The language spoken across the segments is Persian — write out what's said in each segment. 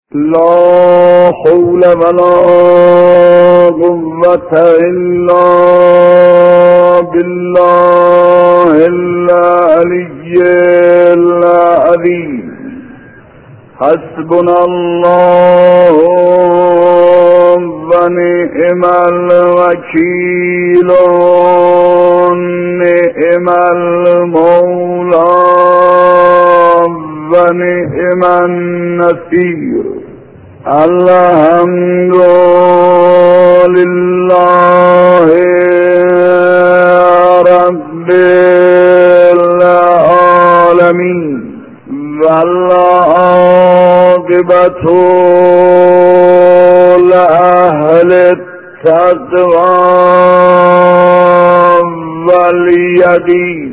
لا حول ولا قوة إلا بالله العلي العظيم. حسبنا الله ونعم الوكيل نعم المولى ونعم النصير. الحمد لله رب العالمين والعاقبة لأهل التقوى واليقين،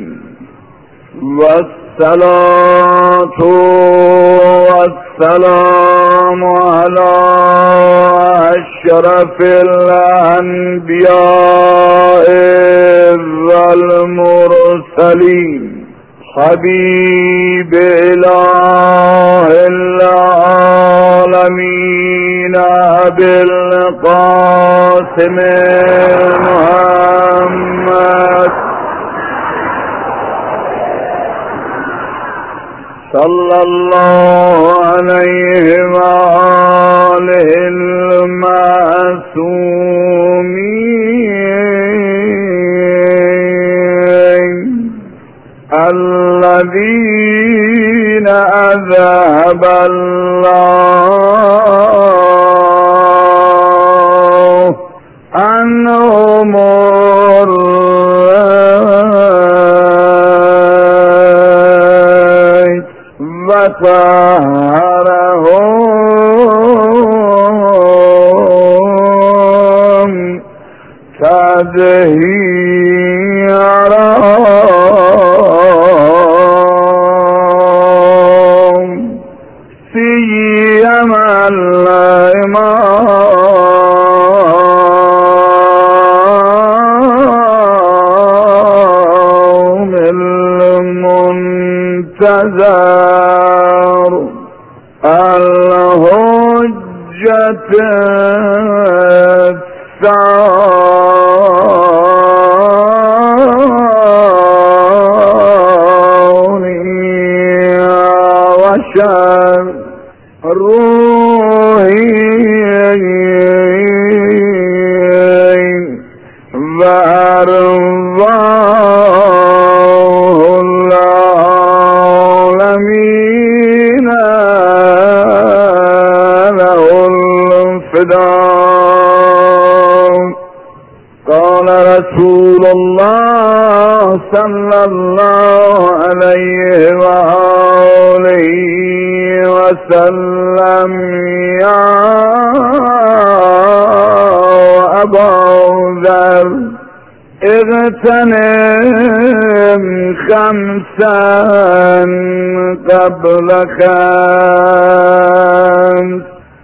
والصلاة والسلام على أشرف الأنبياء والمرسلين، حبيب إله العالمين أبي القاسم محمد صلى الله عليه وآله المعصومين الذين أذهب الله عنهم وطهرهم تطهيرا. سيما الإمام المنتظر الحجة الثانية وشر روحي وأرواح العالمين له الفداء. قال رسول الله صلى الله عليه وآله وسلم: يا أبا ذر اغتنم خمسا قبل خمس: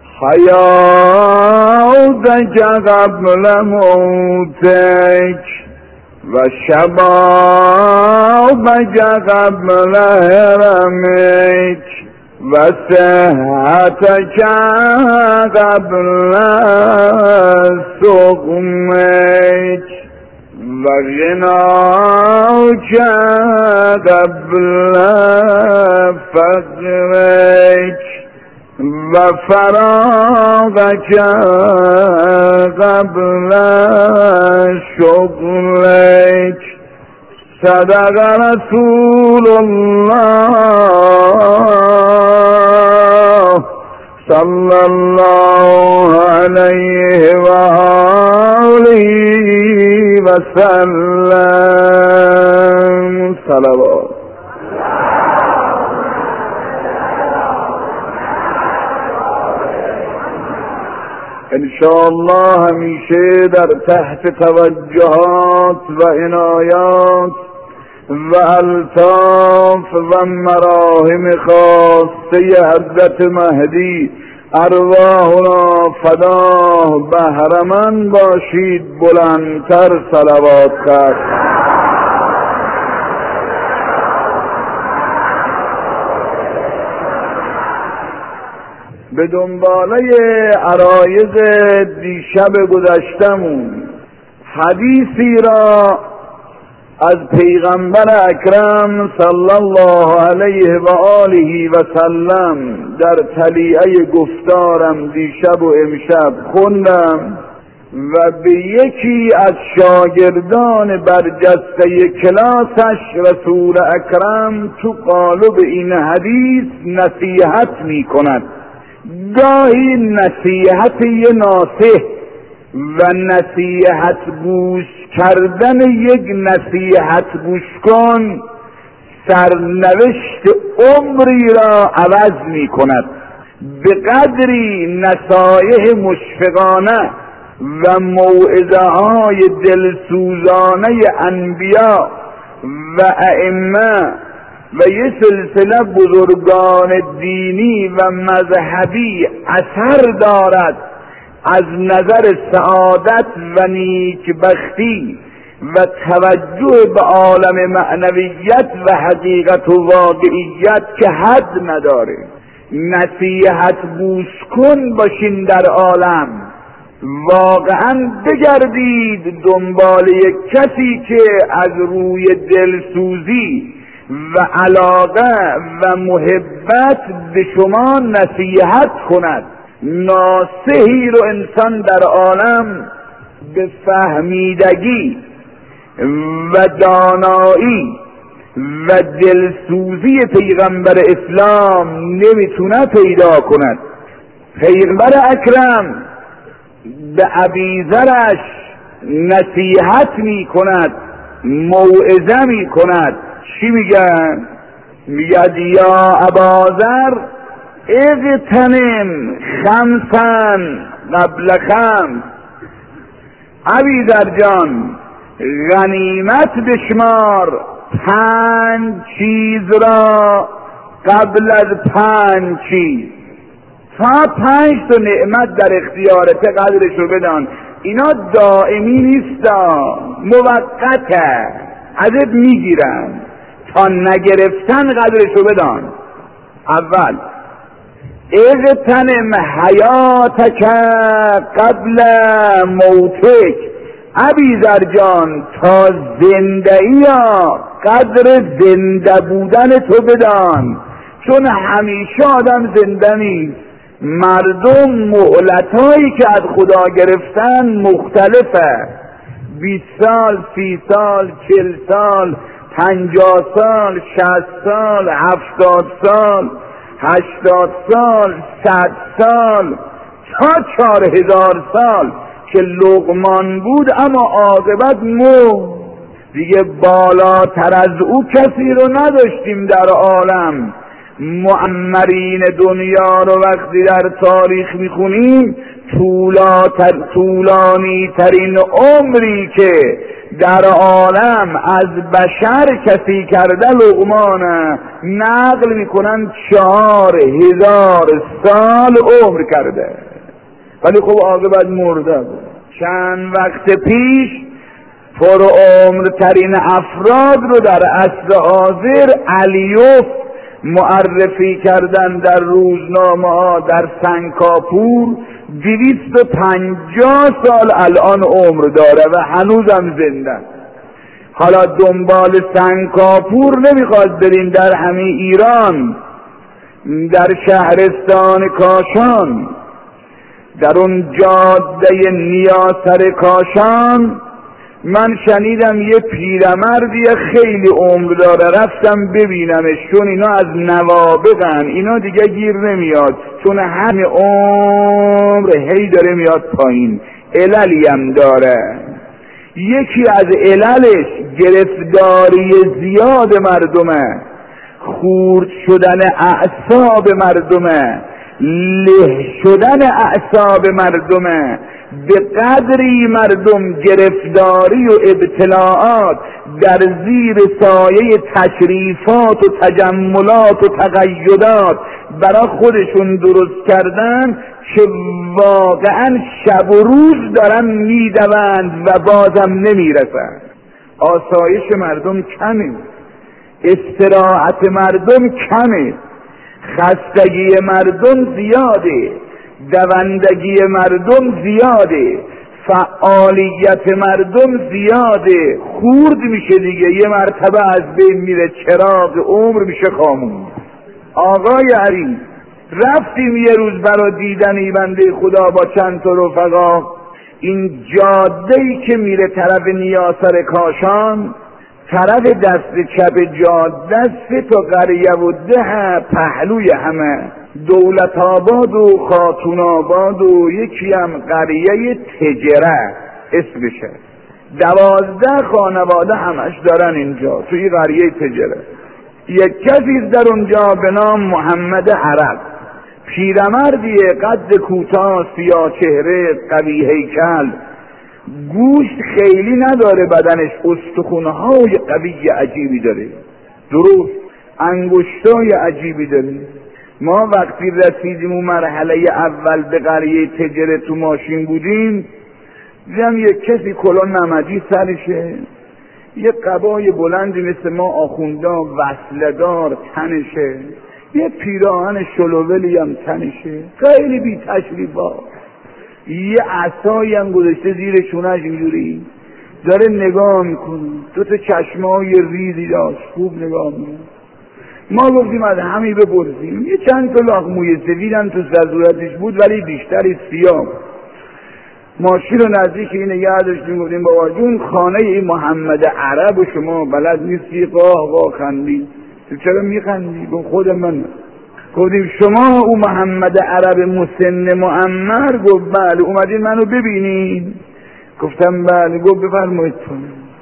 حياتك قبل موتك، وشبابك قبل هرمك، وصحتك قبل سقمك، وغناك قبل فقرك، وفراغك قبل شغلك. صدق رسول الله صلى الله عليه وآله وسلم. صلوات. انشاءالله همیشه در تحت توجهات و عنایات و الطاف و مراهم خاصه حضرت مهدی ارواحنا فداه بهرمند باشید. بلندتر صلوات خواهد. به دنباله عرایض دیشب گذشتمون حدیثی را از پیغمبر اکرم صلی الله علیه و آله و سلم در تلیعه گفتارم دیشب و امشب خوندم و به یکی از شاگردان برجسته کلاسش رسول اکرم تو قالب این حدیث نصیحت می کند. گاهی نصیحت یه ناصح و نصیحت گوش کردن یک نصیحت گوش کن سرنوشت عمری را عوض می کند. به قدری نصایح مشفقانه و موعظه های دلسوزانه انبیا و ائمه و یه سلسله بزرگان دینی و مذهبی اثر دارد از نظر سعادت و نیکبختی و توجه به عالم معنویت و حقیقت و واقعیت که حد نداره. نصیحت گوش کن باشین در عالم، واقعا بگردید دنبال یک کسی که از روی دلسوزی و علاقه و محبت به شما نصیحت کند. ناصحی رو انسان در عالم به فهمیدگی و دانایی و دلسوزی پیغمبر اسلام نمیتونه پیدا کند. پیغمبر اکرم به ابیذرش نصیحت می کند، موعظه می کند. چی میگن؟ میگد یا اباذر اغتنم خمسا قبل خمس. ابیذر جان غنیمت بشمار 5 چیز را قبل از 5 چیز. تا 5 تا نعمت در اختیارت قدرشو بدان. اینا دائمی نیستا، موقته، ازت میگیرن. تا نگرفتن قدرشو بدان. اول اغتنم حیاتک قبل موتک. ابیذر جان تا زندگی ها قدر زنده بودن تو بدان، چون همیشه آدم زنده نیست. مردم مهلتایی که از خدا گرفتن مختلفه. 20 سال، 30 سال، 40 سال، 50 سال، 60 سال، 70 سال، 80 سال، 100 سال تا 4000 سال که لقمان بود اما عاقبت مرد. دیگه بالاتر از او کسی رو نداشتیم در عالم. معمرین دنیا رو وقتی در تاریخ میخونیم طولانی ترین عمری که در عالم از بشر کسی کرده لقمانه. نقل میکنن 4000 سال عمر کرده، ولی خب عاقبت مرده بود. چند وقت پیش پر عمر ترین افراد رو در عصر حاضر علیوف معرفی کردن در روزنامه ها. در سنگاپور 250 سال الان عمر داره و هنوزم زنده. حالا دنبال سنگاپور نمیخواد برین، در همین ایران در شهرستان کاشان در اون جاده نیاسر کاشان من شنیدم یه پیرمردی خیلی عمر داره، رفتم ببینمش چون اینا از نوابغن، اینا دیگه گیر نمیاد چون همه عمر هی داره میاد پایین. عللی هم داره. یکی از عللش گرفتاری زیاد مردمه، خورد شدن اعصاب مردمه، له شدن اعصاب مردمه. به قدری مردم گرفتاری و ابتلاعات در زیر سایه تشریفات و تجملات و تقیدات برای خودشون درست کردن که واقعا شب و روز دارن میدوند و بازم نمیرسن. آسایش مردم کمه، استراحت مردم کمه. خستگی مردم زیاده، دوندگی مردم زیاده، فعالیت مردم زیاده، خورد میشه دیگه، یه مرتبه از بین میره، چراغ عمر میشه خاموش. آقای علی رفتیم یه روز برای دیدن بنده خدا با چند تا رفقا، این جاده‌ای که میره طرف نیاسر کاشان، طرف دست چپ جاده 3 تا قریه و 10 پهلوی همه، دولت آباد و خاتون آباد و یکی هم قریه تجره اسمشه، 12 خانواده همش دارن اینجا توی قریه تجره. یک کسی در اونجا به نام محمد عرب، پیرمردیه، قد کوتاه، سیاه چهره، قوی هیکل، گوشت خیلی نداره بدنش، استخونهای قوی عجیبی داره، درست انگشتای عجیبی داره. ما وقتی رسیدیم اون مرحله اول به قریه تجره تو ماشین بودیم، دیدم یک کسی کلاه نمدی سرشه، یه قبای بلندی مثل ما آخوندا وصلدار تنشه، یه پیراهن شلوولی هم تنشه، خیلی بی تشریفا، یه عصایی هم گذاشته زیر شونش اینجوری داره نگاه میکنه، 2 تا چشمای ریزی داشت، خوب نگاه میکنه. ما گفتیم از همی بپرسیم، یه چند تا لاغ موی سفید هم تو صورتش بود ولی بیشتری سیاه. ماشین رو نزدیک این نگه داشتیم، گفتیم بابا جون خانه این محمد عرب و شما بلد نیستی؟ قاه خندی. تو چرا میخندی؟ گفت خود من. گفتیم شما او محمد عرب مسن معمر؟ گفت بله. اومدین منو ببینین؟ گفتم بله. گفت بفرمایید تو.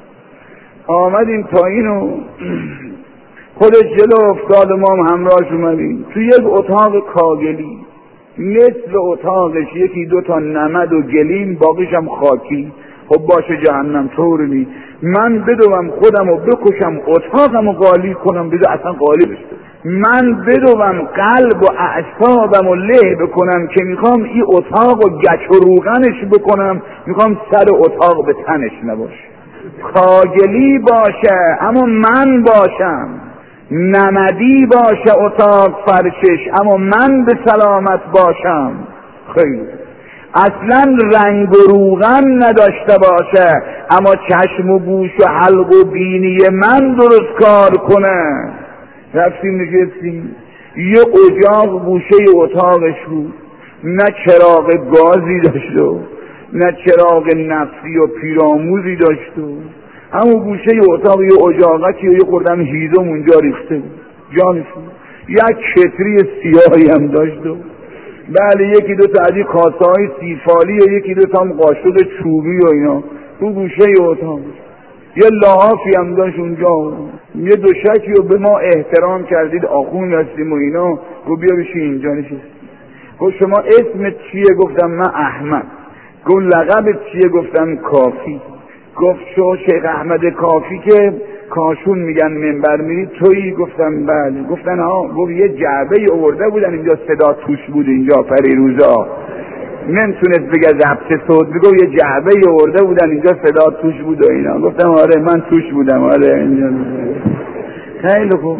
آمدیم پایین و خودش جلو افتاد و ما هم همراهش اومدیم تو یک اتاق کاگلی، مثل اتاقش 1-2 تا نمد و گلیم، باقیش هم خاکی. خب باشه جهنم طور نی، من بدوم خودم و بکشم اتاقم و قالی کنم، بده اصلا قالی بشته، من بدوم قلب و اعصابم و له بکنم که میخوام این اتاق و گچ و روغنش بکنم، میخوام سر اتاق به تنش نباشه، کاگلی باشه اما من باشم، نمدی باشه اتاق فرشش اما من به سلامت باشم. خیلی اصلا رنگ و روغن نداشته باشه اما چشم و گوش و حلق و بینی من درست کار کنه. رفتیم نشستیم، یه اجاق گوشه اتاقش بود، نه چراغ گازی داشت و نه چراغ نفسی و پیراموزی داشت و همون گوشه اتاق یه اجاقتی و یه خوردم هیزم اونجا ریخته بود جانشون، یک کتری سیاهی هم داشت و بله 1-2 تا از این کاسه های سیفالی و 1-2 تا هم قاشق چوبی و اینا تو گوشه اتاق، یه لحافی هم داشت اونجا، یه دوشکی و به ما احترام کردید آخون هستیم و اینا. گفت بیا بشی اینجا نشستیم. گفت شما اسمت چیه؟ گفتم من احمد. گفت لقبت چیه؟ گفتم کافی. گفت شو شیخ احمد کافی که کاشون میگن منبر میری تویی؟ گفتم بله. گفتن ها. گفت یه جعبه آورده بودن اینجا صدا توش بود اینجا پریروزا، نمیتونست بگه ضبط صوت، بگو یه جعبه آورده بودن اینجا صدا توش بود و اینا. گفتم آره من توش بودم. آره اینجا. خیلی خوب.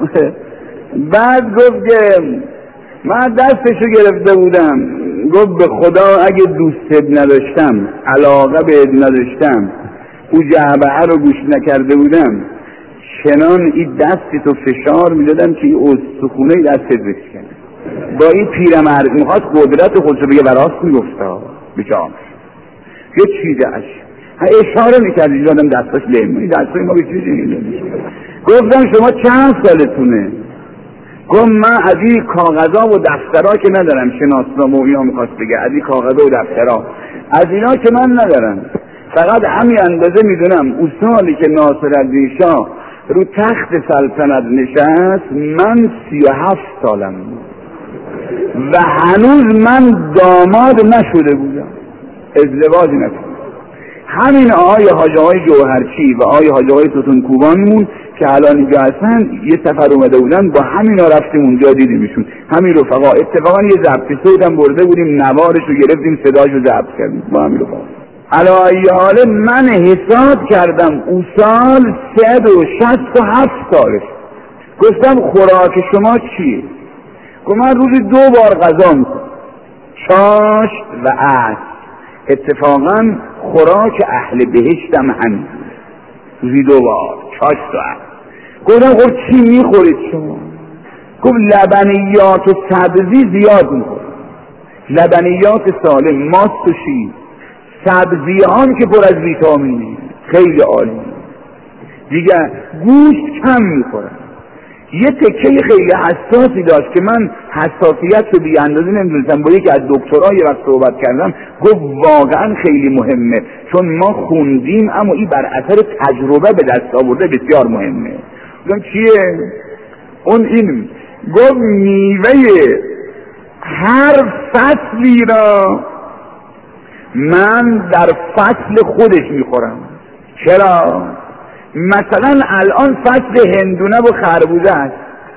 بعد گفت که من دستشو گرفته بودم، گفت به خدا اگه دوستت نداشتم، علاقه بهت نداشتم، او جعبه رو گوش نکرده بودم، چنان این دستتو فشار میدادم که این استخونه دستت بشکنه. با این پیرمرد میخواست قدرت خودشو بگه براست میگفتا بجام یه چیزش اشاره میکرد اینجا آدم دستاش لیم دستای ما به چیزی میدونی. گفتم شما چند سالتونه؟ گفت من از این کاغذا و دفترها که ندارم، شناسنامه و اینا میخواست بگه، از این کاغذا و دفترها از اینا که من ندارم، فقط همین اندازه میدونم اون سالی که ناصرالدین شاه رو تخت سلطنت نشست من 37 سالم بود و هنوز من داماد نشده بودم، ازدواج نکردم. همین آقای حاجی جوهرچی و آقای حاجی توتون کوبانیمون که الان اینجا هستن یه سفر اومده بودن، با همینا رفتیم اونجا دیدیمشون، همین رفقا. اتفاقا یه ضبط صوت هم برده بودیم، نوارش رو گرفتیم صداشو ضبط کردیم با همین رفقا. علی حاله من حساب کردم او سال 167 سالش. گفتم خوراک شما چیه؟ گفت من روزی 2 بار غذا میخورم، چاش و عصر. اتفاقا خوراک اهل بهشتم همین، روزی 2 بار چاش و عصر. گفتم خب چی میخورید شما؟ گفت لبنیات و سبزی زیاد میخورم، لبنیات سالم، ماست و شیر، سبزیان که پر از ویتامینه، خیلی عالی. دیگه گوشت کم میخورم. یه تکه خیلی حساسی داشت که من حساسیت رو بی اندازه نمیدونستم، با یکی از دکترها یه وقت صحبت کردم، گفت واقعا خیلی مهمه، چون ما خوندیم اما این بر اثر تجربه به دست آورده بسیار مهمه. گفتم چیه؟ اون این گفت میوه هر فصلی را من در فصل خودش میخورم. چرا؟ مثلا الان فصل هندونه و خربوزه است.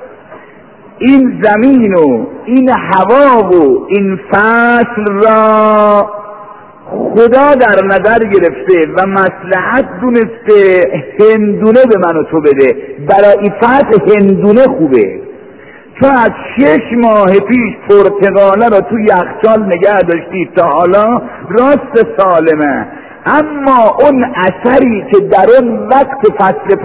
این زمین و این هوا و این فصل را خدا در نظر گرفته و مصلحت دونسته هندونه به من و تو بده. برای این فصل هندونه خوبه. تو از 6 ماه پیش پرتقاله را تو یخچال نگه داشتی تا حالا راست سالمه، اما اون اثری که در اون وقت فصل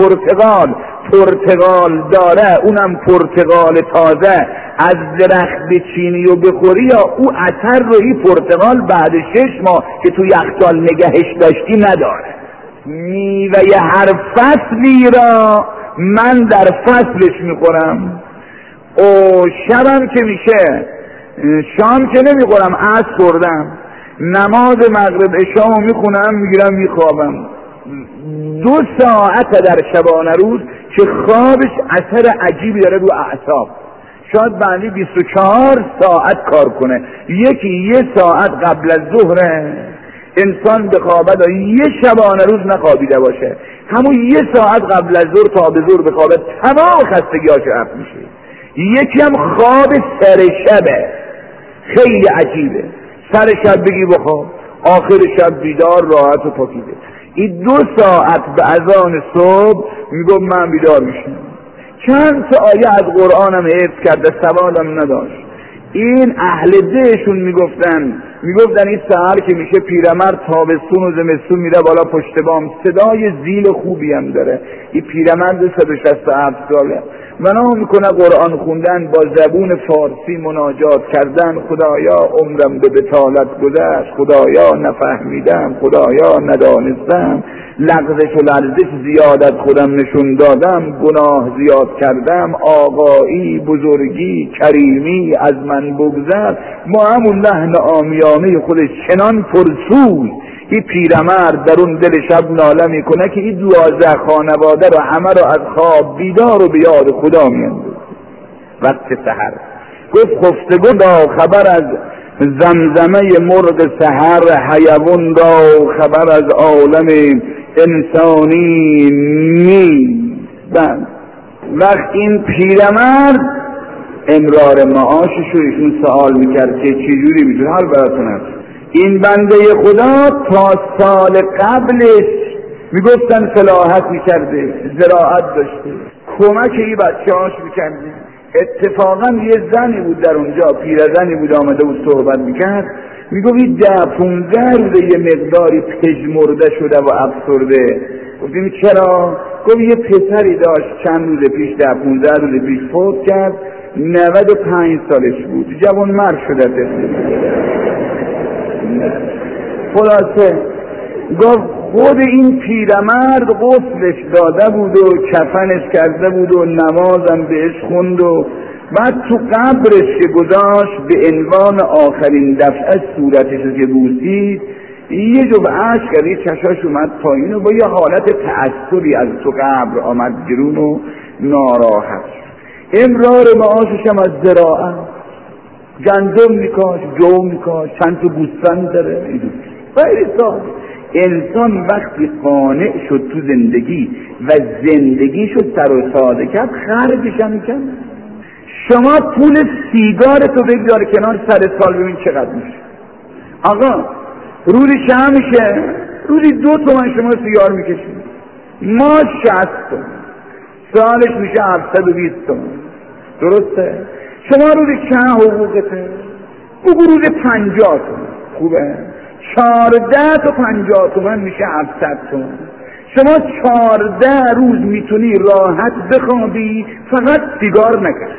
پرتقال داره، اونم پرتقال تازه از درخت بچینی و بخوری، یا او اثر رو این پرتقال بعد 6 ماه که تو یخچال نگهش داشتی نداره. میوه هر فصلی را من در فصلش میخورم. و شبم که میشه، شام که نمیخورم، عصر خوردم، نماز مغرب عشاء میخونم، میگیرم میخوابم. 2 ساعت در شبانه روز که خوابش اثر عجیبی داره رو اعصاب. شاید بعدی 24 ساعت کار کنه. یکی 1 ساعت قبل از ظهر انسان بخوابد و 1 شبانه روز نخوابیده باشه، همون 1 ساعت قبل از ظهر تا به ظهر بخوابد تمام خستگیاش رفت میشه. یکی هم خواب سر شبه، خیلی عجیبه. سر شب بگی بخواب، آخر شب بیدار راحت و پاکیده. این 2 ساعت به اذان صبح میگم من بیدار میشم. چند تا آیه از قرآنم حفظ کرده، سوادم نداشت. این اهل دهشون میگفتن این سحر که میشه پیرمرد تابستون و زمستون میره بالا پشت بام، صدای زیل خوبی هم داره. این پیرمرد 167 ساله منو میکنه قرآن خوندن، با زبون فارسی مناجات کردن. خدایا عمرم به بطالت گذشت، خدایا نفهمیدم، خدایا ندانستم، لغزش و لرزش زیادت خودم نشون دادم، گناه زیاد کردم، آقایی بزرگی کریمی از من بگذر. با همون لحن عامیانه خودش چنان پرسوز این پیرمرد در اون دل شب ناله میکنه که این 12 خانواده رو همه رو از خواب بیدار و به یاد خدا میاندازه. وقت سحر گفت خفتگو دا خبر از زمزمه مرغ سحر، حیوان را خبر از عالم انسانی نیست. وقت این پیرمرد امرار معاشش رو ایشون سوال میکرد که چجوری میتونه حال براتون هست. این بنده خدا تا سال قبلش میگفتن فلاحت میکرده، زراعت داشته، کمک این بچه‌هاش میکرده. اتفاقا یه زنی بود در اونجا، پیرزنی بود، آمده بود صحبت میکرد، میگفت 10-15 روزه یه مقداری پژمرده شده و افسرده. گفتیم چرا؟ گفت یه پسری داشت چند روز پیش، 10-15 روز پیش فوت کرد، 95 سالش بود، جوان مرد شده. خلاصه گفت خود این پیرمرد غسلش داده بود و کفنش کرده بود و نمازم بهش خوند و بعد تو قبرش که گذاشت به عنوان آخرین دفعه صورتش رو که بوسید، یه جو به عشق کرد، چشاش اومد پایین و با یه حالت تعصبی از تو قبر آمد بیرون و ناراحت. امرار معاشش هم از زراعت، گندم میکاش، جو میکاش، چند تا گوسفند داره. خیلی ساده. انسان وقتی قانع شد تو زندگی و زندگی شد سر و ساده کرد، خرجش هم کرد. شما پول سیگارتو بگذار کنار، سر سال ببین چقدر میشه. آقا روزی چند میشه؟ روزی 2 تومن شما سیگار میکشید، ما 60 تومن، سالش میشه 720 تومن. درسته؟ شما روز چند حقوقته؟ بگو روز 50 تومن. خوبه؟ 14 تا 50 تومن میشه 700 تومن. شما 14 روز میتونی راحت بخوابی، فقط سیگار نکش.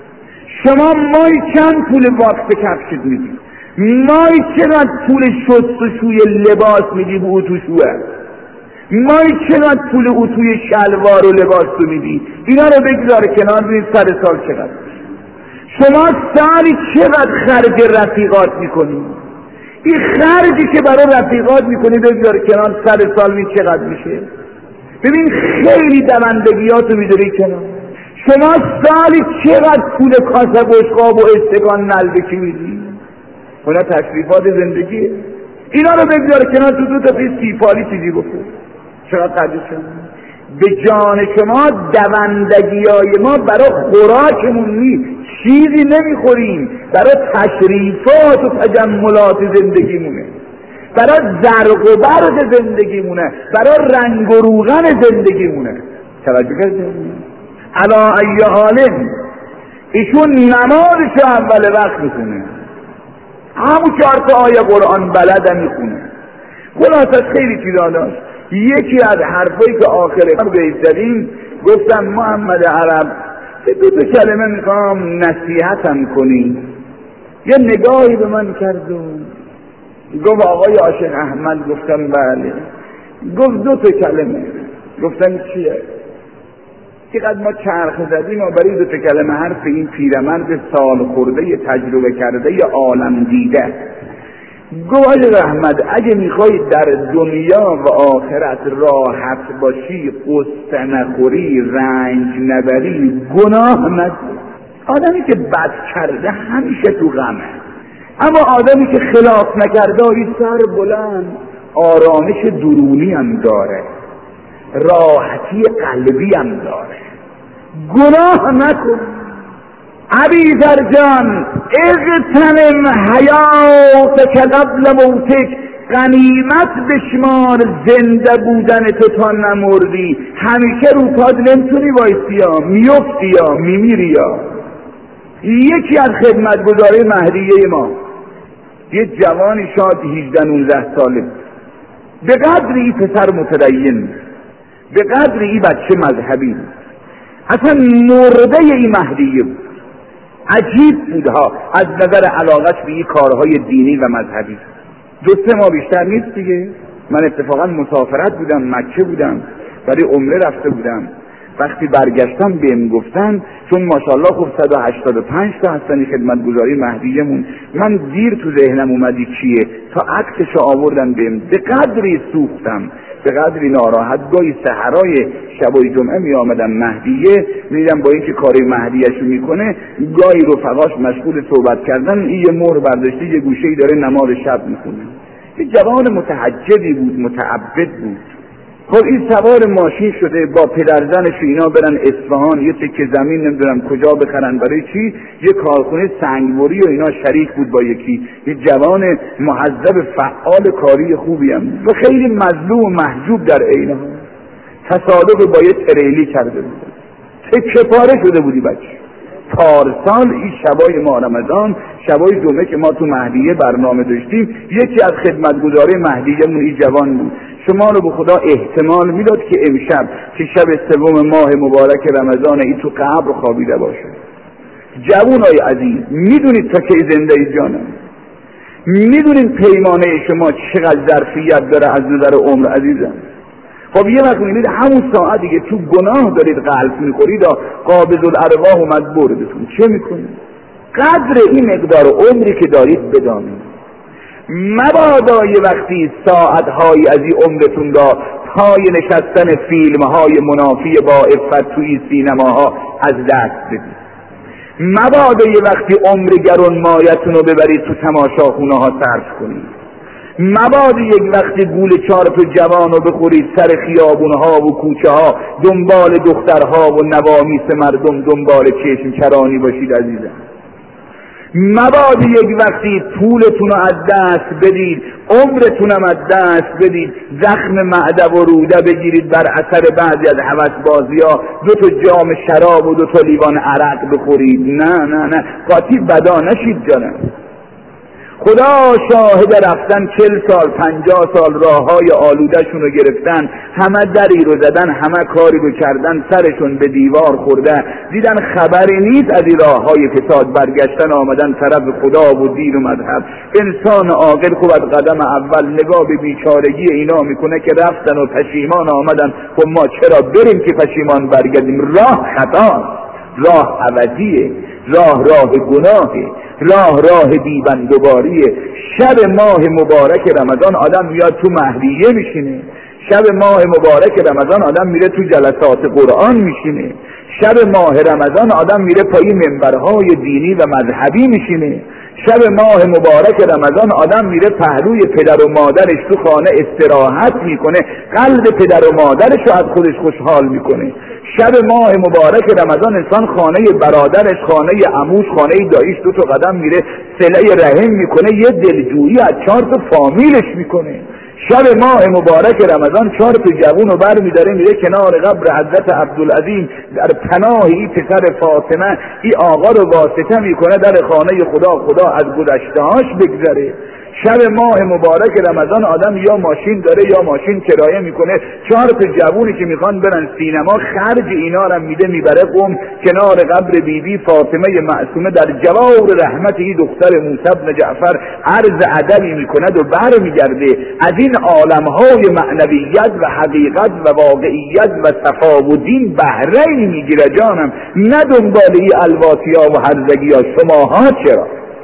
شما مای چند پول واکس کفشت میدی؟ مای چقدر پول شستشوی لباس میدی به اتوشوه؟ مای چقدر پول اتوی شلوار و لباس تو میدی؟ اینا رو بگذار کنار، ببین سر سال چقدر. شما سالی چقدر خرج رفیقات میکنی؟ این خرجی که برای رفیقات میکنی بگذار کنار، سر سال می چقدر میشه؟ ببین خیلی دوندگیاتو میداری کنار. شما سالی چقدر پول کاسه بشقاب و استکان نلبکی میدی؟ اونا تشریفات زندگیه. اینا رو بگذار کنار، تو 2 تا پیش سیپالی چیزی بخور. چقدر خرجش شما؟ به جان شما دوندگیای ما برای خوراکمون نیست، چیزی نمیخوریم، برای تشریفات و تجملات زندگیمونه، برای زرق و برق زندگیمونه، برای رنگ و روغن زندگیمونه. توجه کردید؟ علا ای حال ایشون نمازشو اول وقت میخونه، همون 4 تا آیه قرآن بلد میخونه. خلاصش خیلی چیزا داشت. یکی از حرفایی که آخر بهش زدیم، گفتم محمد عرب 2 تا کلمه میخوام نصیحتم کنی. یه نگاهی به من کرد و گفت آقای عاشق احمد. گفتم بله. گفت 2 تا کلمه. گفتم چیه؟ چقدر ما چرخ زدیم و برای 2 تا کلمه حرف این پیرمرد سال خورده تجربه کرده عالم دیده. گفت آقای احمد اگه میخوای در دنیا و آخرت راحت باشی، قصه نخوری، رنج نبری، گناه نکن. آدمی که بد کرده همیشه تو غمه، اما آدمی که خلاف نکرده این سر بلند، آرامش درونی هم داره، راحتی قلبی هم داره. گناه نکن. عبیدر جان اغتنم حیاتک قبل موتک، غنیمت بشمار زنده بودن تو تا نمردی. همیشه رو پاد نمیتونی وایسی یا میفتی یا میمیری. یا یکی از خدمتگزارای مهدیه ما، یه جوانی شاید 18-19 ساله، به قدر این پسر متدین، به قدر این بچه مذهبی، اصلا مرده این مهدیه بود. عجیب بود ها از نظر علاقش به این کارهای دینی و مذهبی. 2-3 ماه بیشتر نیست دیگه. من اتفاقا مسافرت بودم، مکه بودم، برای عمره رفته بودم. وقتی برگشتم بهم گفتن، چون ماشاءالله خب 185 تا هستن خدمتگزاری مهدیمون، من دیر تو ذهنم اومدی کیه، تا عکسش آوردن بهم. به قدری سوختم، به قدری ناراحت. گاهی سحرای شبای جمعه می آمدم مهدیه، میدیدم با اینکه کاری مهدیه‌شو میکنه، گاهی رفقاش مشغول صحبت کردن، این یه مهر برداشته یه گوشه‌ای داره نماز شب میخونه. یه جوان متحجبی بود، متعبد بود. خب این سوار ماشین شده با پدرزنش و اینا برن اصفهان، یه تکه زمین نمیدونم کجا بخرن، برای چی؟ یه کارخونه سنگبری و اینا شریک بود با یکی، یه جوان مهذب فعال کاری خوبی هم و خیلی مظلوم و محجوب در عین حال. تصادف با یه تریلی کرده بود، تکه پاره شده بودی بچه. پارسال این شبای ماه رمضان، شبای جمعه که ما تو مهدیه برنامه داشتیم، یکی از خدمتگزاره مهدیه‌مون این جوان بود. شما رو به خدا احتمال میداد که امشب که شب 3 ماه مبارک رمضان این تو قبر خوابیده باشه. جوانای عزیز، میدونید تا کی زنده ای جانم؟ میدونید پیمانه شما چقدر ظرفیت داره از نظر عمر عزیزم؟ خب یه وقت میبینید همون ساعت دیگه تو گناه دارید غلط میخورید، قابض الارواح اومد بردتون، چه میکنید؟ قدر این مقدار عمری که دارید بدانید. مبادا یه وقتی ساعتهایی از این عمرتون را پای نشستن فیلمهای منافی با عفت توی سینماها از دست بدید. مبادا یه وقتی عمر گرون مایتون رو ببرید تو تماشاخونه ها صرف کنید. مبادا یک وقتی گول چارپ جوان رو بخورید سر خیابونها و کوچه ها دنبال دخترها و نوامیس مردم دنبال چشم چرانی باشید عزیزم. مبادا یک وقتی پولتون رو از دست بدید عمرتونم از دست بدید، زخم معده و روده بگیرید بر اثر بعضی از هوسبازی‌ها، 2 جام شراب و 2 لیوان عرق بخورید. نه قاطی بدا نشید جانم. خدا شاهد رفتن 40 سال 50 سال راههای آلودهشون رو گرفتن، همه دری رو زدن، همه کاری رو کردن، سرشون به دیوار خورده، دیدن خبری نیست از این راههای فساد، برگشتن آمدن طرف خدا و دین و مذهب. انسان عاقل خوب از قدم اول نگاه به بیچارگی اینا میکنه که رفتن و پشیمان آمدن. خب ما چرا بریم که پشیمان برگردیم؟ راه خطاست، راه عوضیه، راه گناهه، راه بیبندوباریه. شب ماه مبارک رمضان آدم میاد تو مهدیه میشینه، شب ماه مبارک رمضان آدم میره تو جلسات قرآن میشینه، شب ماه رمضان آدم میره پای منبرهای دینی و مذهبی میشینه، شب ماه مبارک رمضان آدم میره پهلوی پدر و مادرش تو خانه استراحت میکنه، قلب پدر و مادرش رو از خودش خوشحال میکنه. شب ماه مبارک رمضان انسان خانه برادرش، خانه عموش، خانه داییش 2 قدم میره صله رحم میکنه، یه دلجویی از 4 فامیلش میکنه. شب ماه مبارک رمضان 4 جوون رو بر میداره میره کنار قبر حضرت عبدالعظیم، در پناه این پسر فاطمه این آقا رو واسطه میکنه در خانه خدا از گذشتهاش بگذره. شب ماه مبارک رمضان آدم یا ماشین داره یا ماشین کرایه میکنه، 4 جوونی که میخوان برن سینما خرج اینا رو میده میبره قم کنار قبر بیبی فاطمه معصومه، در جوار رحمت این دختر موسی بن جعفر عرض ادبی میکند و بر میگرده. از این عالمهای معنویت و حقیقت و واقعیت و صفا و دین بهره میگیره جانم، نه دنبال این الواتیا و هرزگی ها. شماها چرا؟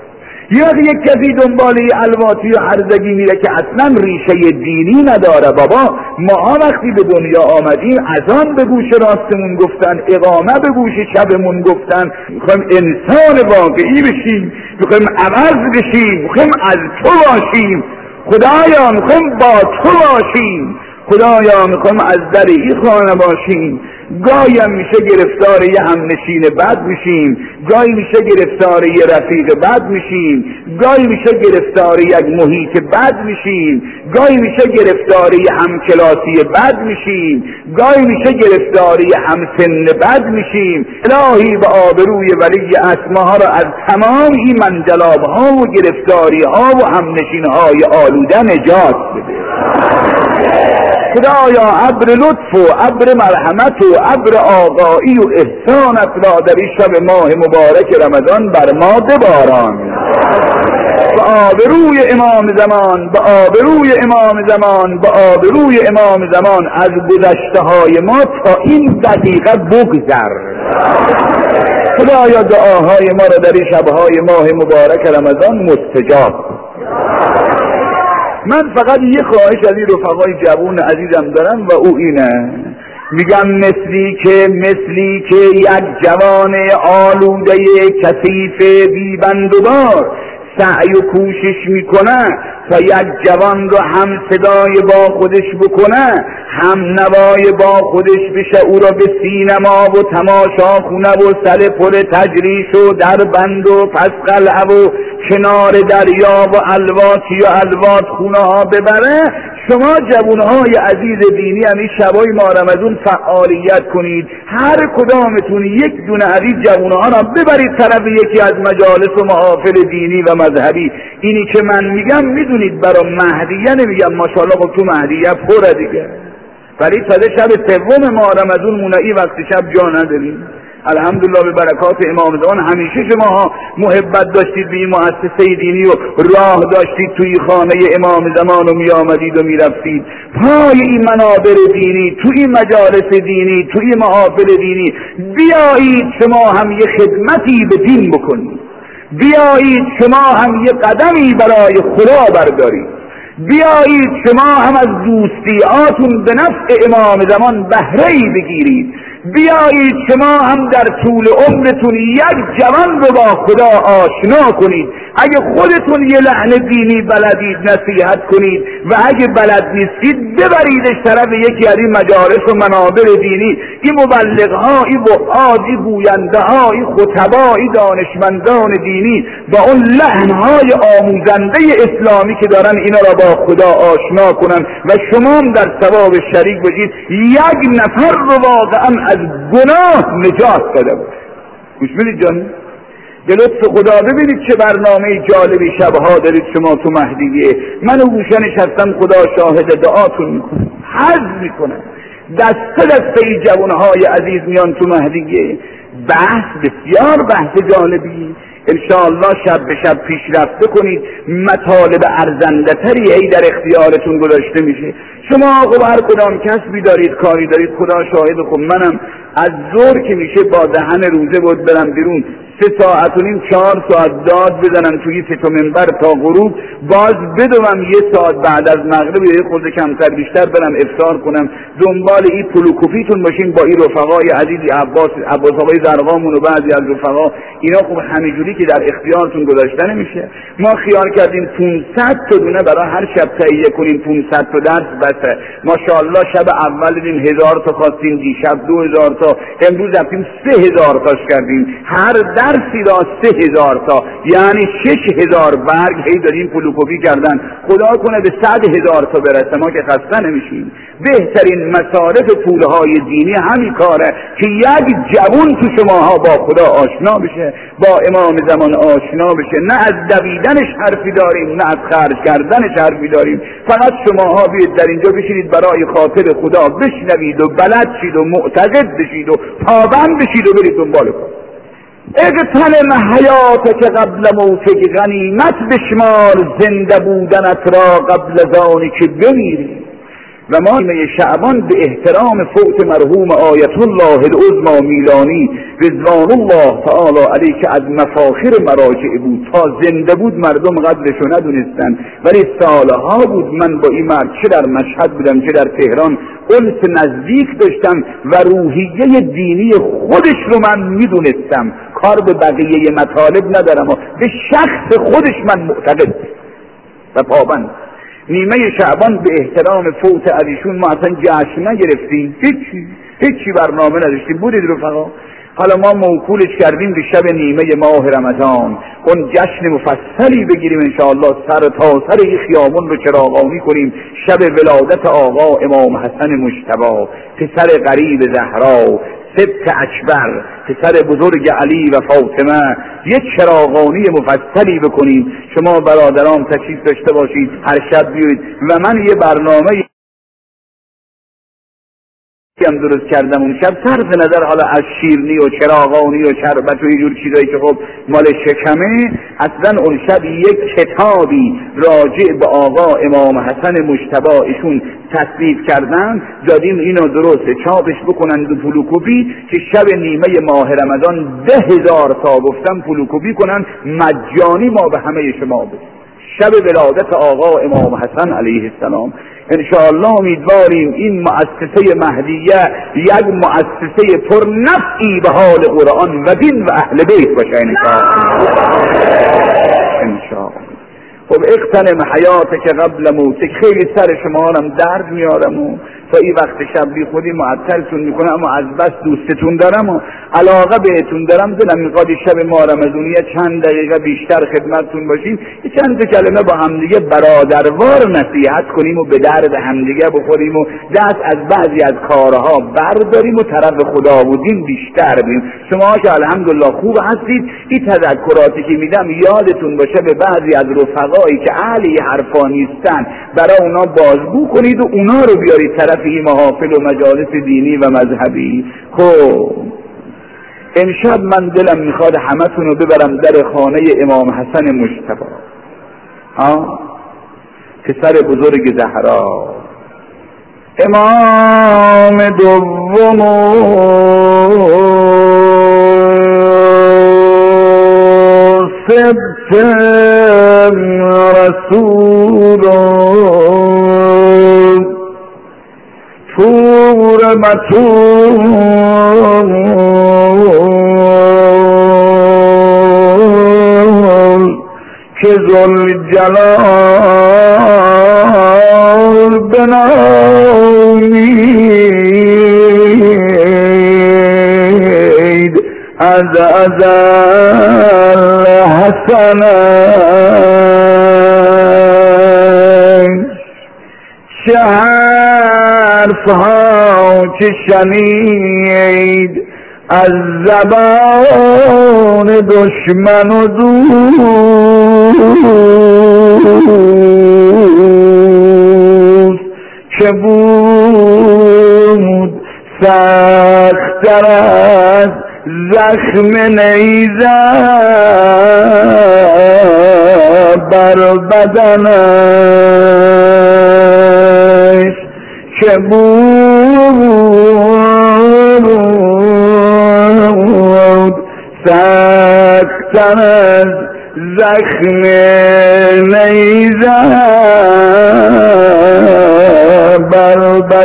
یک کسی دنبال الواتی و هرزگی میره که اصلا ریشه دینی نداره. بابا ما وقتی به دنیا آمدیم اذان به گوش راستمون گفتن، اقامه به گوش چپمون گفتن. میخوایم انسان واقعی بشیم، میخوایم عوض بشیم، میخوایم از تو باشیم. خدایا میخوایم با تو باشیم، خدایا میخوایم از در این خانه باشیم. گاهی هم میشه گرفتار یه همنشین بد میشیم، گاهی میشه گرفتار یه رفیق بد میشیم، گاهی میشه گرفتار یک محیط بد میشیم، گاهی میشه گرفتار یه همکلاسی بد میشیم، گاهی میشه گرفتار یه همسن بد میشیم. الهی به آبروی ولی اسماها را از تمام این منجلاب ها و گرفتاری ها و همنشین های آلوده نجات بده. خدایا ابر لطف و ابر مرحمت و ابر آقایی و احسانت را در این شب ماه مبارک رمضان بر ما بباران. به آبروی امام زمان، به آبروی امام زمان، به آبروی امام زمان از گذشته های ما تا این دقیقه بگذر. خدایا دعاهای ما را در این شبهای ماه مبارک رمضان مستجاب. من فقط یه خواهش از این رفقای جوون عزیزم دارم و او اینه، میگم مثلی که یک جوان آلوده کثیف بیبندوبار سعی و کوشش میکنه تا یک جوان رو هم صدای با خودش بکنه، هم نوای با خودش بشه، او را به سینما و تماشا خونه و سر پر تجریش و در بند و پس قلعه و کنار دریا و الواتی و الوات خونه ها ببره. شما جوانهای عزیز دینی همین شبای ماه رمضان فعالیت کنید، هر کدامتون یک دونه از این جوانها را ببرید طرف یکی از مجالس و محافل دینی و مذهبی. اینی که من میگم میدونید برای مهدیه نمیگم، ماشاءالله خب تو مهدیه پره دیگه، ولی تازه شب 3 ماه رمضان مونه، این وقت شب جا نداریم. الحمدلله به برکات امام زمان همیشه شما محبت داشتید به این مؤسسه دینی و راه داشتید توی خانه امام زمان و می آمدید و می رفتید پای این منابر دینی، توی این مجالس دینی، توی این محافل دینی. بیایید شما هم یه خدمتی به دین بکنید، بیایید شما هم یه قدمی برای خدا بردارید، بیایید شما هم از دوستیاتون به نفع امام زمان بهره‌ای بگیرید، بیایید شما هم در طول عمرتون یک جوان رو با خدا آشنا کنید. اگه خودتون یه لحن دینی بلدید نصیحت کنید و اگه بلد نیستید ببریدش طرف یکی از این مجالس و منابر دینی. این مبلغها، این وعاظ، این گوینده‌ها، این خطبا، این دانشمندان دینی با اون لحنهای آموزنده اسلامی که دارن اینا را با خدا آشنا کنن و شما هم در ثواب شریک باشید. یک نفر رو واقعا از گناه نجات داده بود. گوش بدید جان، به لطف خدا ببینید چه برنامه جالبی شبها دارید شما تو مهدیه. من و گوشه نشستم، خدا شاهد دعاتون میکنم، حظ میکنم. دسته ای جوانهای عزیز میان تو مهدیه، بحث بسیار بحث جالبی. انشاءالله شب به شب پیشرفته کنید، مطالب ارزنده تری ای در اختیارتون گذاشته میشه. شما خب هر کدام کسبی دارید، کاری دارید، خدا شاهد. خب منم از ظهر که میشه با دهن روزه بود برم بیرون 3 ساعت و نیم 4 ساعت داد بزنم توی 3 منبر تا غروب، باز بدوم 1 ساعت بعد از مغرب یه خورده کمتر بیشتر برم افطار کنم. دنبال این پلوکوفیتون باشین با این رفقای عزیزی عباس آقای زرقامون و بعضی از رفقا. اینا خب همینجوری که در اختیارتون گذاشته نمیشه. ما خیال کردیم 500 تا دونه برای هر شب تهیه کنیم، 500 تا درس بسه. ماشاءالله شب اول دیدیم 1000 تا خواستیم، دیشب 2000 تا، امروز رفتیم 3000 تاش کردیم. هر درسی را 3000 تا، یعنی 6000 برگ هی داریم پلوکوفی کردن. خدا کنه به 100,000 تا برسه، ما که خسته نمیشیم. بهترین مصارف پولهای دینی همین کاره که یک جوان تو شماها با خدا آشنا بشه، با امام زمان آشنا بشه. نه از دویدنش حرفی داریم، نه از خرج کردنش حرفی داریم. فقط شماها بیاید در اینجا بشینید برای خاطر خدا بشنوید و بلد شید و معتقد بشید و پابند بشید و برید دنبال خود. اغتنم حیاتک قبل موتک، غنیمت بشمار زنده بودنت را قبل زانی که بمیری. و ما نیمه شعبان به احترام فوت مرحوم آیت الله العظمی میلانی رضوان الله تعالی علیه که از مفاخر مراجع بود، تا زنده بود مردم قدرشو ندونستن، ولی سالها بود من با این مرد چه در مشهد بودم چه در تهران انس نزدیک داشتم و روحیه دینی خودش رو من میدونستم. کار به بقیه مطالب ندارم و به شخص خودش من معتقد و پابند. نیمه شعبان به احترام فوت علیشون ما اصلا جشن نگرفتیم، هیچی برنامه نداشتیم. بودید رفقا؟ حالا ما موکولش کردیم به شب نیمه ماه رمضان، اون جشن مفصلی بگیریم انشاءالله، سر تا سر این خیابون رو چراغانی کنیم. شب ولادت آقا امام حسن مجتبی پسر غریب زهرا سبت اکبر پسر بزرگ علی و فاطمه، یک چراغانی مفصلی بکنیم. شما برادران تشریف داشته باشید، هر شب بیایید و من یه برنامه هم درست کردم اون شب، صرف نظر حالا از شیرنی و چراغانی و شربت و اینجور چیزایی که خب مال شکمه، اصلا اون شب یک کتابی راجع به آقا امام حسن مجتبی ایشون تصنیف کردن، دادیم اینو درست چاپش بکنن دو پلوکوپی که شب نیمه ماه رمضان 10,000 تا گفتم پلوکوپی کنن مجانی ما به همه شما بدیم. شب ولادت آقا امام حسن علیه السلام انشاءالله امیدواریم این مؤسسه مهدیه یک مؤسسه پر نفعی به حال قرآن و دین و اهل بیت باشه انشاءالله. خب اغتنم حیاتک قبل موتک. خیلی سر شما هم درد میارم و تا این وقت شب بی خودی معطلتون میکنم، اما از بس دوستتون دارم و علاقه بهتون دارم، دلم میخواد شب ما رمضانیه چند دقیقه بیشتر خدمتتون باشیم، چند کلمه با همدیگه برادروار نصیحت کنیم و به درد همدیگه بخوریم و دست از بعضی از کارها برداریم و طرف خدا بودیم بیشتر بریم. شما که الحمدلله خوب هستید، این تذکراتی که میدم یادتون باشه به بعضی از رفقایی که اهل حرفا نیستن برای اونا بازگو کنید و اونا رو بیارید طرف این محافل و مجالس دینی و مذهبی. خب امشب من دلم میخواد همتون رو ببرم در خانه امام حسن مجتبی، پسر بزرگ زهرا، امام دوم سبت رسول طوبى شور مطول که ذوالجلال بنامید از ازل حسنش. چه حرفها که شنید از زبان دشمن و دوست که بود سخت‌تر از زخم نیزه بر بدنش که بود سخت‌تر از زخم نیزه بر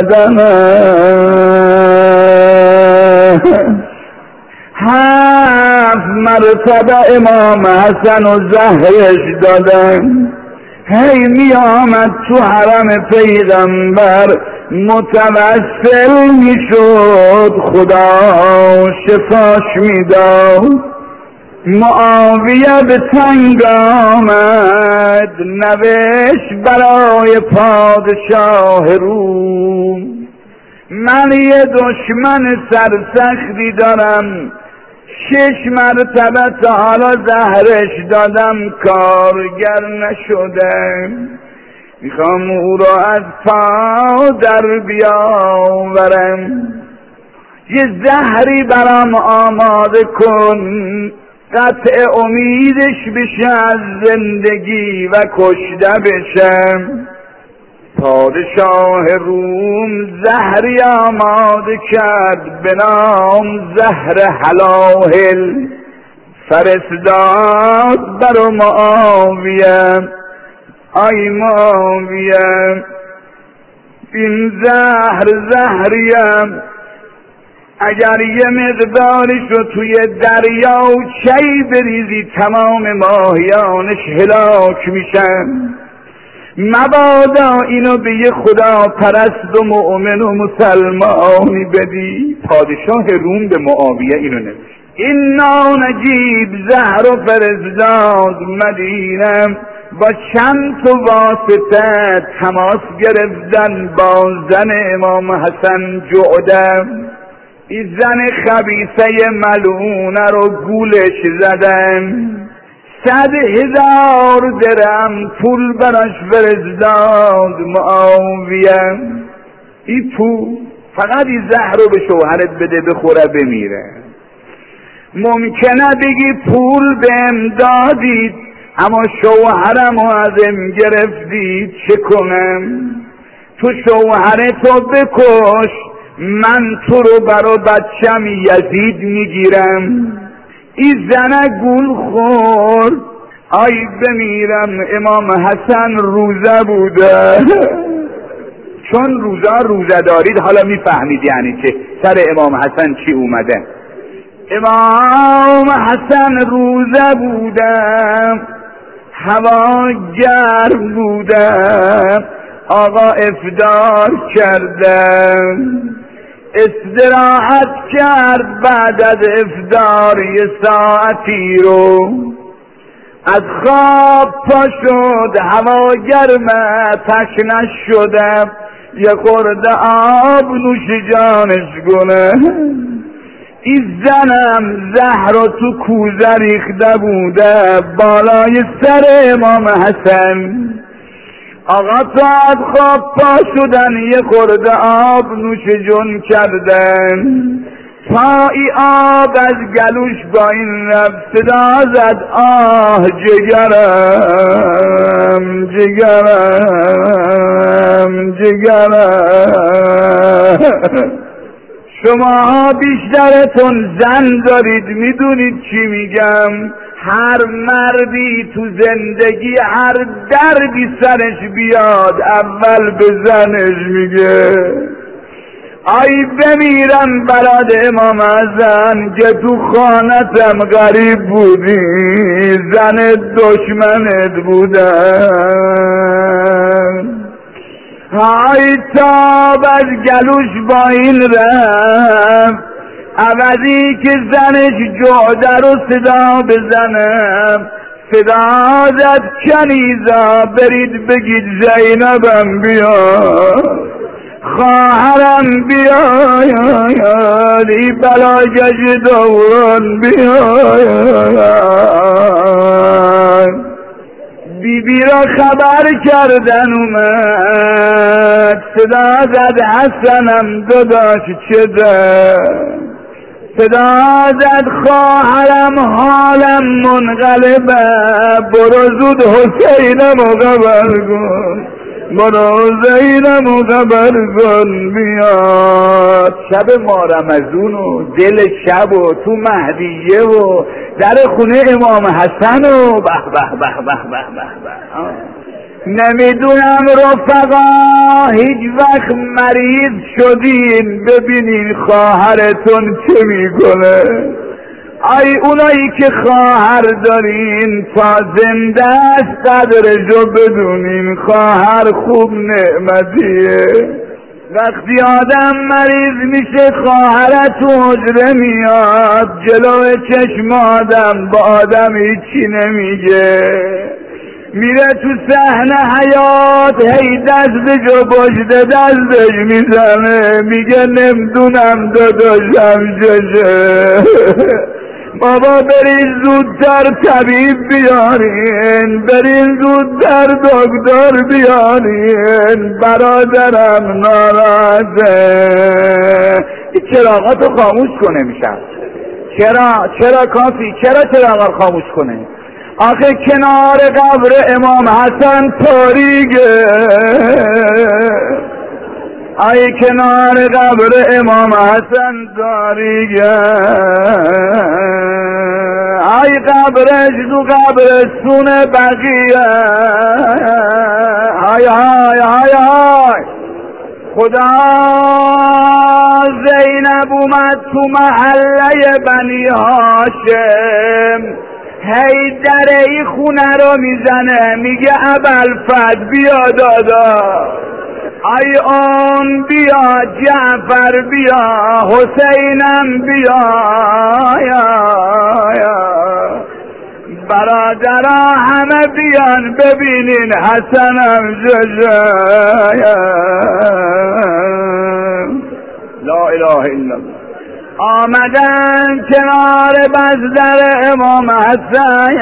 بدنش. 7 مرتبه امام حسن و زهرش دادن، هی می آمد تو حرم پیغمبر متوسل می شد، خدا شفاش می داد. معاویه به تنگ آمد، نوشت برای پادشاه روم من یه دشمن سرسختی دارم، 6 مرتبه تا حالا زهرش دادم کارگر نشده، میخوام او را از پا در بیاورم، یه زهری برام آماده کن قطع امیدش بشه از زندگی و کشته بشم. پادشاه روم زهری آماده کرد به نام زهر حلاهل، فرستاد برا معاویه. آی معاویه این زهریم اگر یه مقدارش رو توی دریا و چی بریزی تمام ماهیانش هلاک میشن، مبادا اینو به یه خدا پرست و مؤمن و مسلمانی بدی. پادشاه روم به معاویه اینو نوشت. این نانجیب زهر و فرزداد مدینه، با چند تا واسطه تماس گرفتن با زن امام حسن جعده. این زن خبیثه ملعونه رو گولش زدن، 100,000 درم پول براش فرستاد معاویه. این پول فقط این زهر رو به شوهرت بده بخوره بمیره. ممکنه بگی پول بهم دادید اما شوهرم رو ازم گرفتید، چه کنم؟ تو شوهرتو بکش، من تو رو برا بچم یزید میگیرم. این زن گول خورد، آی بمیرم. امام حسن روزه بوده، چون روزه دارید حالا میفهمید یعنی چه سر امام حسن چی اومده. امام حسن روزه بوده، هوا گرم بوده، آقا افطار کردن، استراحت کرد. بعد از افطار 1 ساعتی رو از خواب پا شد، هوا گرمه تشنه شده، یه خورده آب نوش جانش کنه. این زنم زهر رو تو کوزه ریخته بوده بالای سر امام حسن. آقا تا از خواب پا شدن، یه خورده آب نوش جون کردن، تا ای آب از گلوش با این لب صدا زد آه جگرم جگرم جگرم. شما بیشترتون زن دارید، میدونید چی میگم. هر مردی تو زندگی هر دردی سرش بیاد اول به زنش میگه. ای بمیرم برات امام حسن که تو خانتم غریب بودی، زن دشمنت بودن. ای تاب از گلوش با این رفت، عوضی که زنش جعده رو صدا بزنم، صدا زد کنیزا برید بگید زینبم بیا، خواهرم بیا، ای بلاگش دوران بیا. بیبی را خبر کردن اومد، صدا زد حسنم داداش چه ده، صدا زد خواهرم حالم منقلبه، برو زود حسینم و خبر کن، برو زینم و خبر کن بیاد. شب ما رمضون و دل شب و تو مهدیه و در خونه امام حسن و به به به به به به. نمیدونم رفقا هیچ وقت مریض شدین ببینین خواهرتون چه میکنه. ای اونایی که خواهر دارین تا زنده است قدرشو بدونین، خواهر خوب نعمتیه. وقتی آدم مریض میشه خواهر تو حجره میاد، جلو چشم آدم با آدم هیچی نمیگه، میره تو صحنه حیات هی دستشو پشت دستش میزنه، میگه نمیدونم داداشم چشه. بابا برین زودتر طبیب بیارین، برین زودتر دکتر بیارین، برادرم ناراحته. این چراغاتو خاموش کنه میشم. چرا کافی؟ چرا چراغا خاموش کنه؟ آخه کنار قبر امام حسن تاریکه، ای کنار قبر امام حسن تاریکه، ای قبرش تو قبرستون بقیه. های های های های خدا زینب اومد تو محله بنی هاشم، هی در ای خونه رو میزنه، میگه ابوالفضل بیا دادا، ای اون بیا، جعفر بیا، حسینم بیا، برادرها همه بیان ببینین حسنم ججا. لا اله الا الله. آمدن کنار بزدر امام حسن،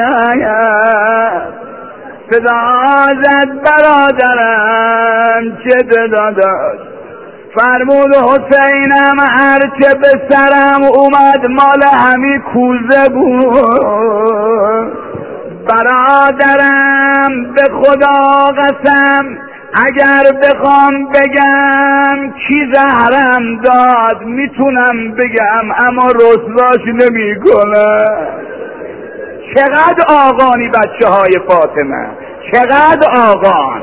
صدا زد برادرم چه داداش، فرمود حسینم هرچه به سرم اومد مال همی کوزه بود. برادرم به خدا قسم اگر بخوام بگم کی زهرم داد میتونم بگم، اما رسواش نمیکنه. چقدر آقانی بچه های فاطمه، چقدر آقان.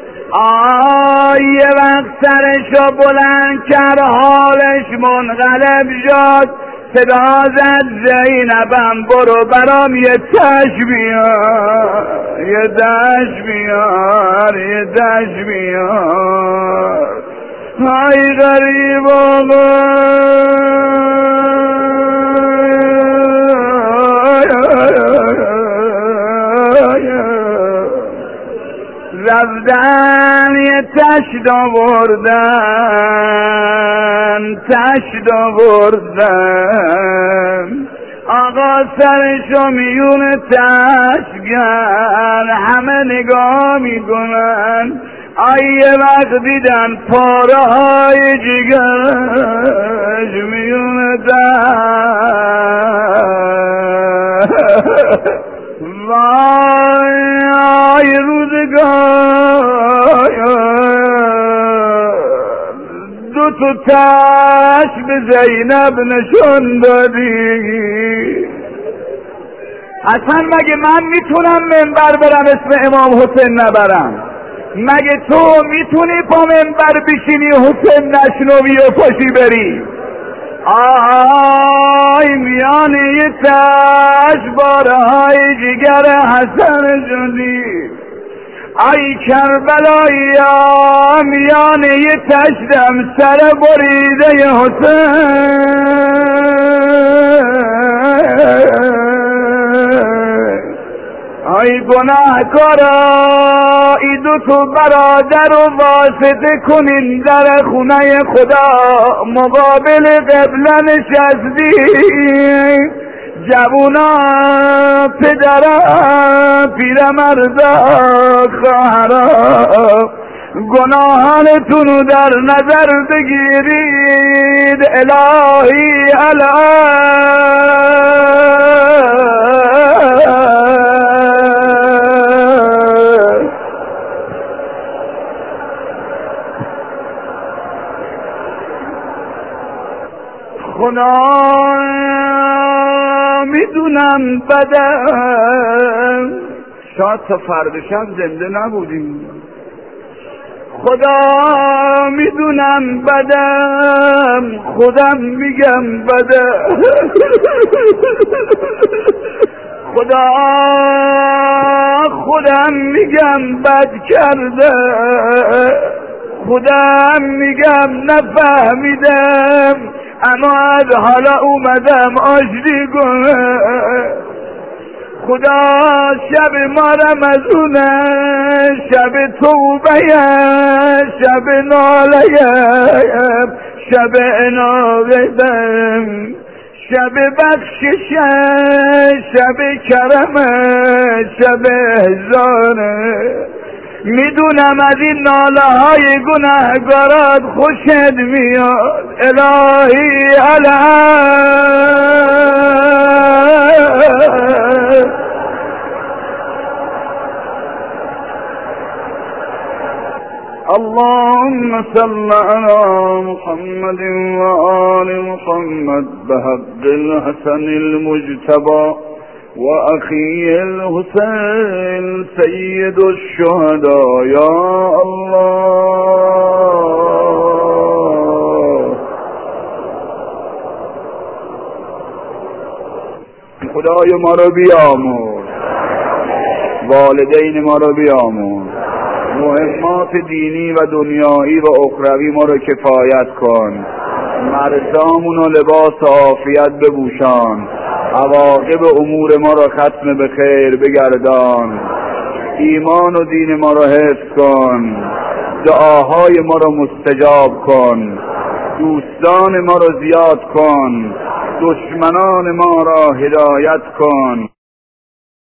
یه وقت سرشو بلند کرد حالش منقلب شد، صدا زد زینبم برو برام یه تش بیار، یه دش بیار، یه دش بیار. ای غریب آقا رفتن یه تشت آوردن، آقا سرشو میونه تشگن، همه نگاه میکنن. یه وقت دیدن پاره های جگرش میونه وای روزگار دو تو تش به زینب نشون دادی. اصلا مگه من میتونم منبر برم اسم امام حسین نبرم؟ مگه تو میتونی پا منبر بشینی حسین نشنوی و پاشی بری؟ آی میانه تشبارهای جگر حسن جدی، ای کربلایی میانه تشدم سر بریده حسین، ای گناهکارا ای دو تو برادر و واسطه کنین در خونه خدا مقابل قبله نشستی، جوونا پدرا پیرمردا خواهرا گناهانتونو در نظر بگیرید. الهی خدا میدونم بدم، شاید تا فرد شب زنده نبودیم. خدا میدونم بدم، خودم میگم بدم، خدا خودم میگم بد کرده، خودم میگم نفهمیدم، اما از حالا اومدم آشتی کنم. خدا شب ما رمضونه، شب توبه، شب ناله، شب انابتم، شب بخشش، شب کرم، شب احسانه. میدونم از این ناله های گناهگارات خوشت میاد. الهی اللهم صل على محمد وآل محمد بحق الحسن المجتبى وأخيه الحسين سيد الشهداء. يا الله خدای ما رو بیامرز، والدین ما رو بیامرز، مهمات دینی و دنیایی و اخروی ما رو کفایت کن، مرزامون و لباس عافیت بپوشان، عواقب امور ما را ختم به خیر بگردان، ایمان و دین ما را حفظ کن، دعاهای ما را مستجاب کن، دوستان ما را زیاد کن، دشمنان ما را هدایت کن.